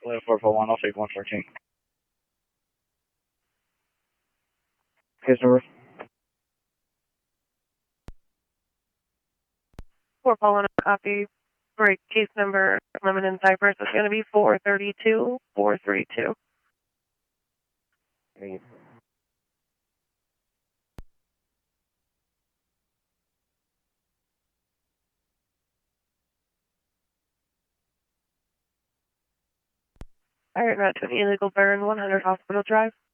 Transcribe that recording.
441, I'll take 114. Case number? 441, copy. Break case number limit in Cypress is going to be 432-432. Iron Rat to an illegal burn, 100 Hospital Drive.